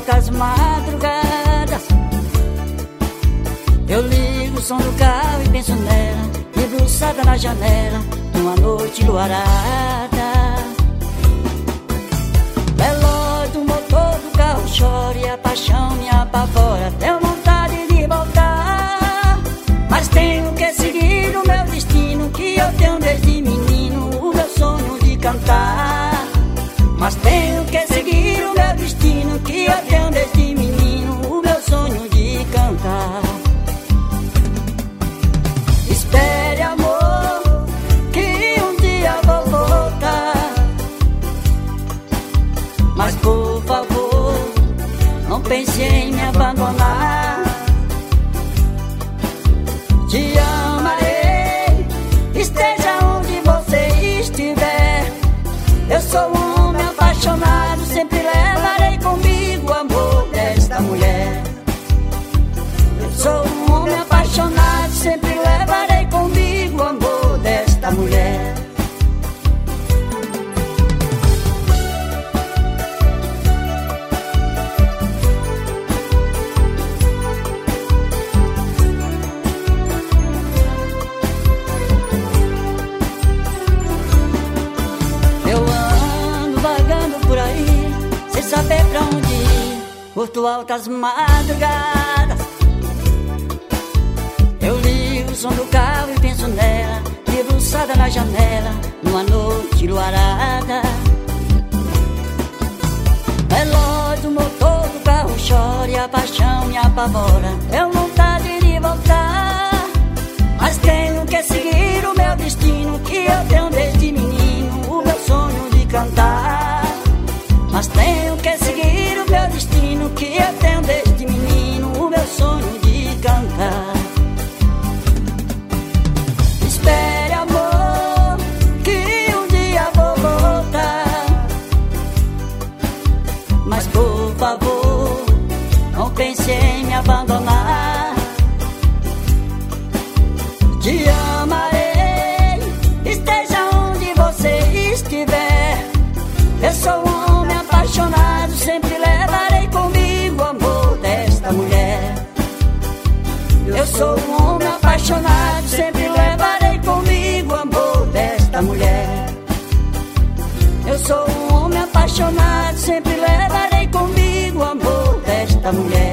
altas madrugadas. Eu ligo o som do carro e penso nela, debruçada na janela, numa noite luarada. Veloz do motor do carro chora e a paixão me apavora. Tenho vontade de voltar, mas tenho que seguir o meu destino, que eu tenho desde menino, o meu sonho de cantar. Mas tenho que seguir o meu destino, que eu tenho desde menino, o meu sonho de cantar. Espere, amor, que um dia vou voltar, mas por favor, não pense em me abandonar. Te amarei, esteja onde você estiver. Eu sou um homem apaixonado, sempre levarei comigo o amor desta mulher. Eu sou um homem apaixonado, sempre levarei comigo o amor desta mulher. Saber pra onde ir, curto altas madrugadas. Eu ligo o som do carro e penso nela, debruçada na janela, numa noite luarada. Veloz do motor do carro chora e a paixão me apavora. Tenho vontade de voltar, mas tenho que seguir o meu destino, que eu tenho desde menino, o meu sonho de cantar. Mas tenho que seguir o meu destino, que eu tenho desde menino, o meu sonho de cantar. Espere, amor, que um dia vou voltar, mas por favor, não pense em me abandonar. Te amarei, esteja onde você estiver. Eu sou um homem apaixonado, sempre levarei comigo o amor desta mulher. Eu sou um homem apaixonado, sempre levarei comigo o amor desta mulher. Eu sou um homem apaixonado, sempre levarei comigo o amor desta mulher.